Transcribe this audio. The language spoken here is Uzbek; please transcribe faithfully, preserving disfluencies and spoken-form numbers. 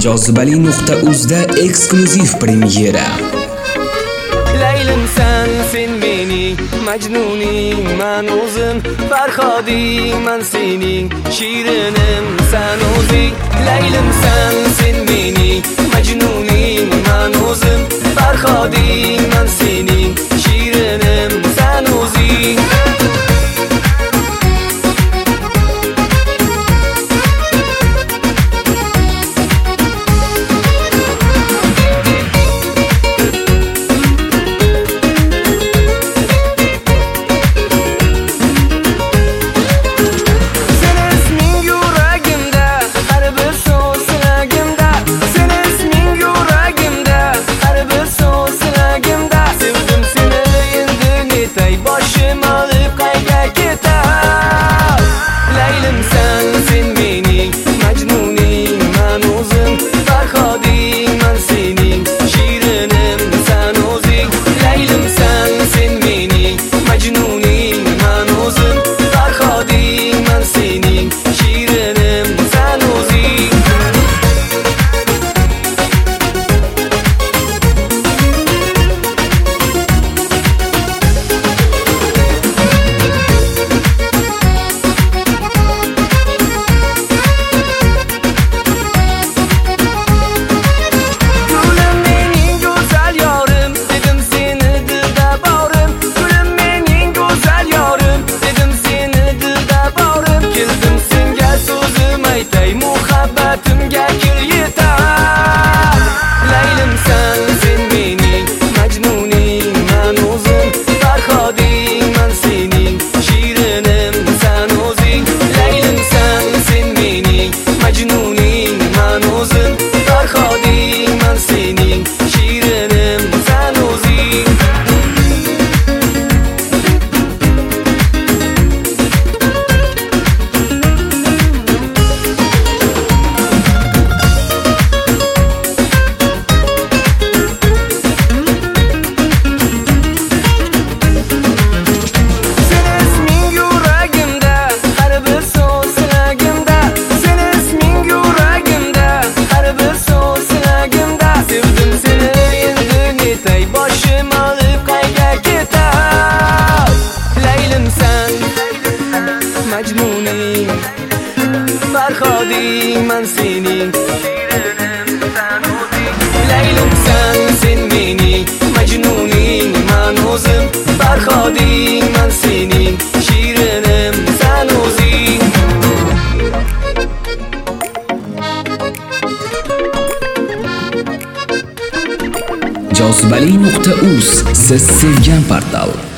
jozibali nuqta uzda eksklyuziv premyera. Laylimsan sen mening majnuning, man o'zim farhoding, man sening shirinim san o'zing. Laylimsan sen mening majnuning, man o'zim farhoding, man sening shirinim san o'zing. Muhabbatimga kir yetar. Laylimsan sen mening majnuning, man o'zim farhoding, man sening shirinim san o'zing. Laylimsan sen mening majnuning, man o'zim farhoding, man sening shirinim san o'zing. Majnuning, farhoding, man sening shirinim san o'zing. Laylimsan sen mening majnuning, man o'zim farhoding, man sening shirinim san o'zing. jozibali nuqta uz siz sevgan portal.